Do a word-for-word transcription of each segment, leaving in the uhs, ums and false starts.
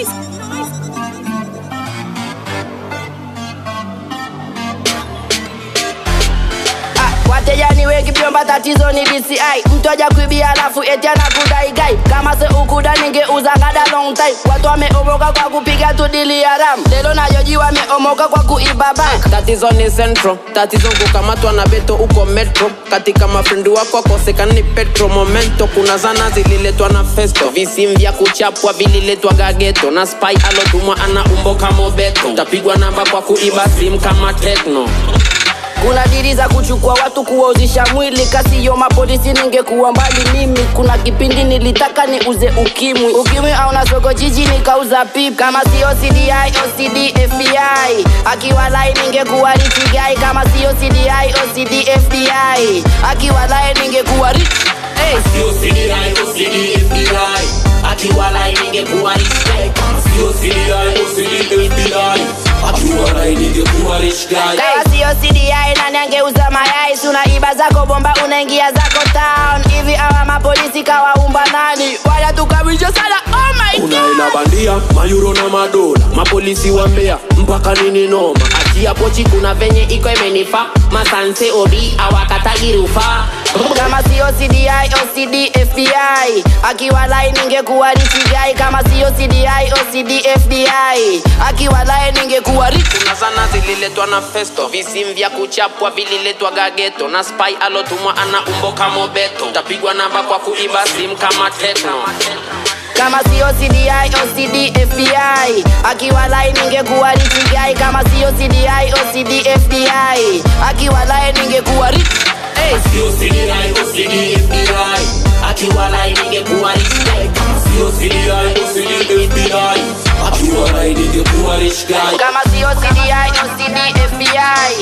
Wateja niwe kipiomba tatizo ni D C I. Mtu aja kuibia alafu eti anakudai gai. Kama se ukuda ningeuza ngada long time. Watu wameomoka kwa kupiga tu dili ya ram. Lelo na Joji wameomoka kwa kuiba bank. Tatizo ni centro, tatizo kukamatwa na beto uko metro. Katika mafrendi wako kosekana ni petro. Momento kuna zana zililetwa na festo. Visim vya kuchapwa vililetwa gageto. Na spy alotumwa ana umbo kama beto. Tapigwa namba kwa kuiba sim kama techno. Kuna dili za kuchukua watu kuwauzisha mwili. Kasi yo mapolisi ningekuwa mbali mimi. Kuna kipindi nilitaka ni uze ukimwi. Ukimwi au na soko jiji nikauza pip. Kama si O C D I, O C D, F B I. Akiwa lai ningekuwa rich guy. Kama si O C D I, O C D, F B I. Akiwa lai ningekuwa rich. Hey. Si O C D I, O C D, F B I. Akiwa lai ningekuwa rich guy. Kama si O C D I, O C D, F B I. Akiwa lai ningekuwa rich guy. Kama si O C D I nani angeuza mayai. Suna iba zako bomba unaingia zako town. Hivi awa mapolisi kawaumba nani? Wala tukabisha sana, oh my god. Unaila bandia, mayuro na madola. Mapolisi wambea, mpaka nini noma. Achia pochi kuna venye iko imenifa. Masanse obi awakatagi rufa. Kama si O C D I, O C D, F B I. Akiwa lai ningekuwa rich guy. Kama si O C D I, O C D, F B I. Akiwa lai ningekuwa rich. Kuna zana zililetwa na festo. Visim vya kuchapwa vililetwa gageto. Na spy alotumwa ana umbo kama beto. Tapigwa namba kwa kuiba sim kama techno. Kama si O C D I, O C D, F B I. Akiwa lai ningekuwa rich guy. Kama si O C D I, O C D, F B I. Akiwa lai ningekuwa rich. Hey. Si O C D I, O C D, F B I. Akiwa lai ningekuwa rich guy. Kama si O C D I, O C D, F B I. Akiwa lai ningekuwa rich guy. Kama si O C D I, O C D, F B I.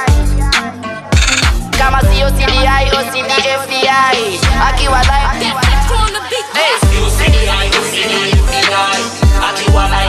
Kama si O C D I, O C D, F B I. Akiwa lai. Si O C D I, O C D, F B I. Akiwa lai